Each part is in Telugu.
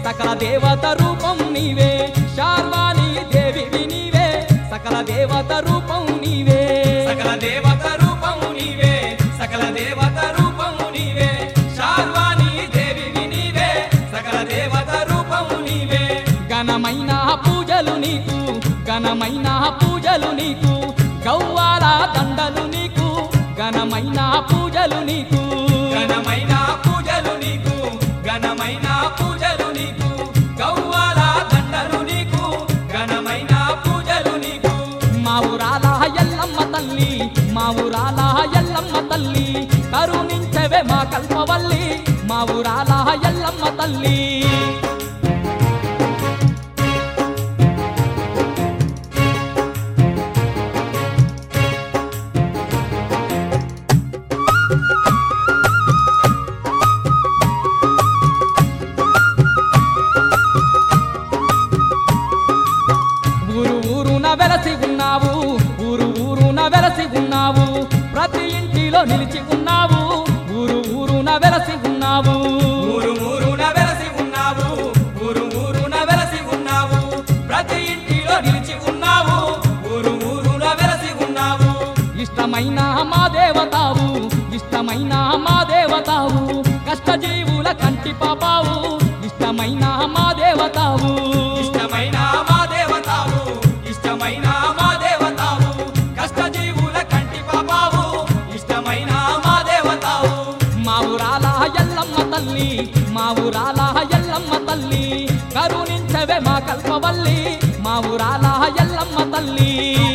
సకల దేవత రూపం నీవే శార్వాణి దేవివి నీవే సకల దేవత రూపం నీవే సకల దేవత రూపం నీవే సకల దేవత రూపం నీవే శార్వాణి దేవివి నీవే సకల దేవత రూపం నీవే ఘనమైన పూజలు నీకు ఘనమైన పూజలు నీకు గౌవాల దండలు నీకు ఘనమైన పూజలు నీకు ఘనమైన పూజలు నీకు ఘనమైన పూజలు నీకు గౌవాల దండలు నీకు ఘనమైన పూజలు నీకు మా ఊరాల ఎల్లమ్మ తల్లి మా ఊరాల ఎల్లమ్మ తల్లి కరుణించవే మా కల్పవల్లి మా ఊరాల ఎల్లమ్మ తల్లి ఊరు ఊరున వెలసి ఉన్నావు ఊరు ఊరున వెలసి ఉన్నావు ప్రతి ఇంటిలో నిలిచి ఉన్నావు ఊరు ఊరున వెలసి ఉన్నావు ఊరు ఊరున వెలసి ఉన్నావు ఊరు ఊరున వెలసి ఉన్నావు ప్రతి ఇంటిలో నిలిచి ఉన్నావు ఊరు ఊరున వెలసి ఉన్నావు ఇష్టమైన మా దేవతావు ఇష్టమైన మా దేవతావు కష్టజీవుల కంటి పాపావు ఇష్టమైన మా దేవతావు ఇష్టమైన మా దేవతావు ఇష్టమైన మా దేవతావు కష్టజీవుల కంటి పాపావు ఇష్టమైన మా దేవతావు మా ఊరాల ఎల్లమ్మ తల్లి మా ఊరాల ఎల్లమ్మ తల్లి కరుణించవే మా కల్పవల్లి మా ఊరాల ఎల్లమ్మ తల్లి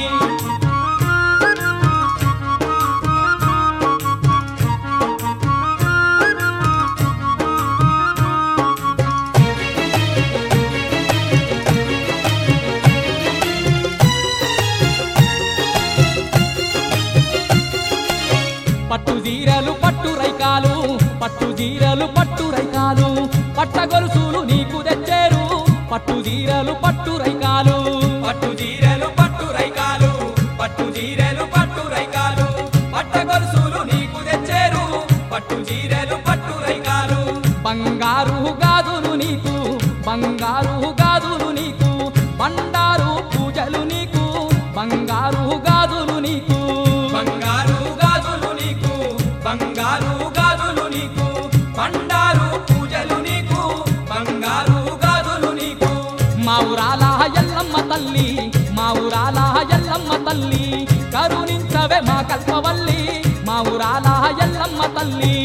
పట్టు జీరలు పట్టు రైకాలు పట్టు జీరలు పట్టు రైకాలు పట్ట గొలుసులు నీకు తెచ్చేరు పట్టు జీరలు పట్టు రైకాలు పట్టు జీరెలు పట్టు రైకాలు పట్టు జీరెలు పట్టు రైకాలు పట్ట గొలుసులు నీకు తెచ్చేరు పట్టు జీరెలు పట్టు రైకాలు బంగారు గాజులు నీకు బంగారు గాజులు నీకు బండారు పూజలు నీకు బంగారు గాజులు నీకు బంగారు గాజులు నీకు బంగారు గాజులు నీకు బండారు పూజలు నీకు బంగారు గాజులు నీకు మా ఊరాల ఎల్లమ్మ తల్లి మా ఊరాల ఎల్లమ్మ తల్లి కరుణించవే మా కల్పవల్లి మా ఊరాల ఎల్లమ్మ తల్లి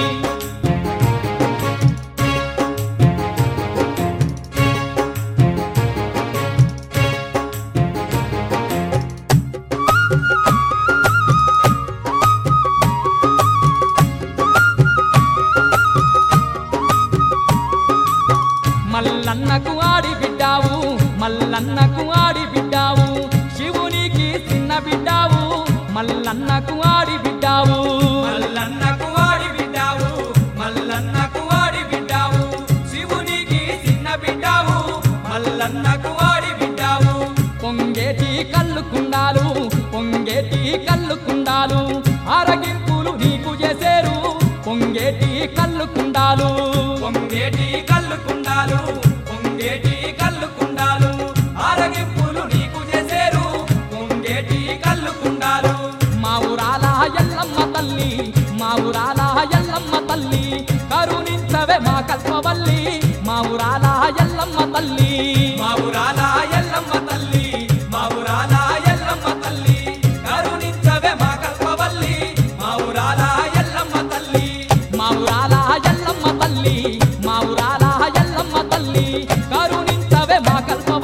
మల్లన్నకు ఆడి బిడ్డావు మల్లన్నకు ఆడి బిడ్డావు శివునికి చిన్న బిడ్డావు మల్లన్నకు ఆడి బిడ్డావు మల్లన్నకు వాడి బిడ్డావు మల్లన్నకు వాడి బిడ్డావు శివునికి చిన్న బిడ్డావు మల్లన్నకు వాడి బిడ్డావు పొంగేటి కళ్ళు కుండాలు పొంగేటి కళ్ళు కుండాలు ఆరగింపులు నీకు చేసేరు పొంగేటి కళ్ళు కుండాలు పొంగేటి కళ్ళు కుండాలు పొంగేటి కళ్ళు కుండాలు ఆరగింపులు నీకు చేసేరు పొంగేటి కళ్ళు కుండాలు మా ఊరాల ఎల్లమ్మ తల్లి మా ఊరాల ఎల్లమ్మ తల్లి కరుణించవే మా కల్పవల్లి మా ఊరాల ఎల్లమ్మ తల్లి మా ఊరాల ఎల్లమ్మ తల్లి మా ఊరాల ఎల్లమ్మ తల్లి కరుణించవే మా కల్పవల్లి మా ఊరాల ఎల్లమ్మ తల్లి మా ఊరాల ఎల్లమ్మ తల్లి మా ఊరాల ఎల్లమ్మ తల్లి కరుణించవే మా కల్ప